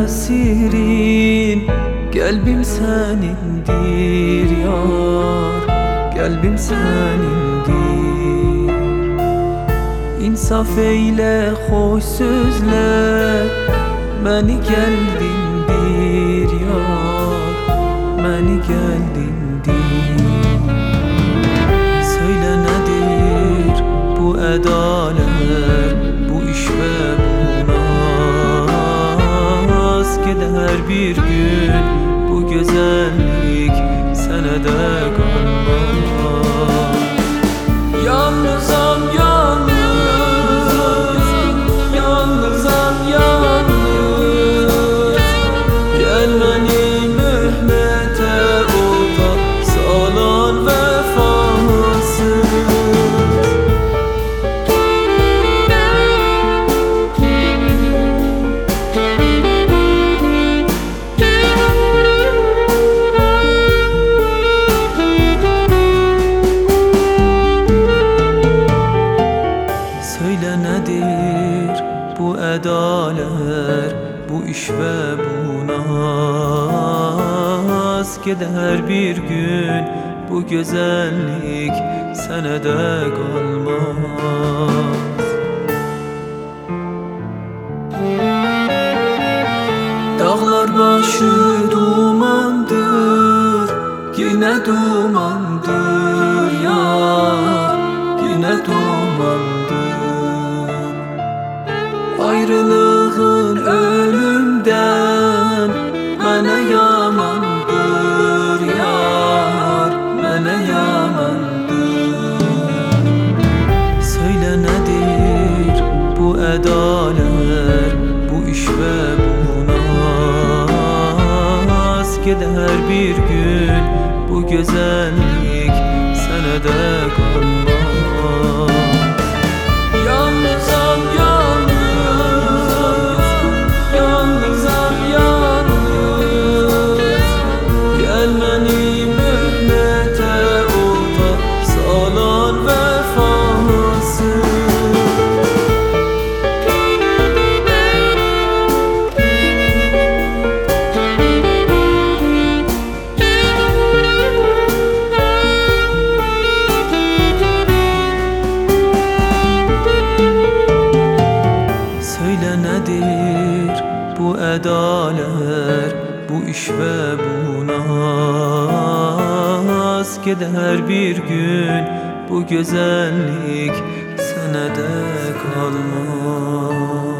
esirin, kalbim senindir yar, kalbim senindir. İnsaf eyle, hoş sözle, beni geldindir yar, beni geldindir. Söyle nedir bu edalar, bu iş ve bu naz? Gider bir gün bu güzellik senede kalmaz. Yalnızam yalnız, yalnızam yalnız. Gel beni mühmete ota salan vefasız. Söyle nedir bu edalar, bu iş ve bu naz? Gider bir gün bu güzellik senede kalmaz. Dağlar başı dumandır, yine dumandır yar, yine dumandır. Ayrılığın ölümden mənə yamandır yar, mənə yamandır. Söyle nedir bu edalar, bu iş ve bu naz? Gider bir gün bu güzellik senede kalmaz. Yalnızam yalnız, yalnızam yalnız. Gel beni mühmete ota salan vefasız. Söyle nedir bu edalar, bu iş ve bu naz? Gider bir gün bu güzellik senede kalmaz.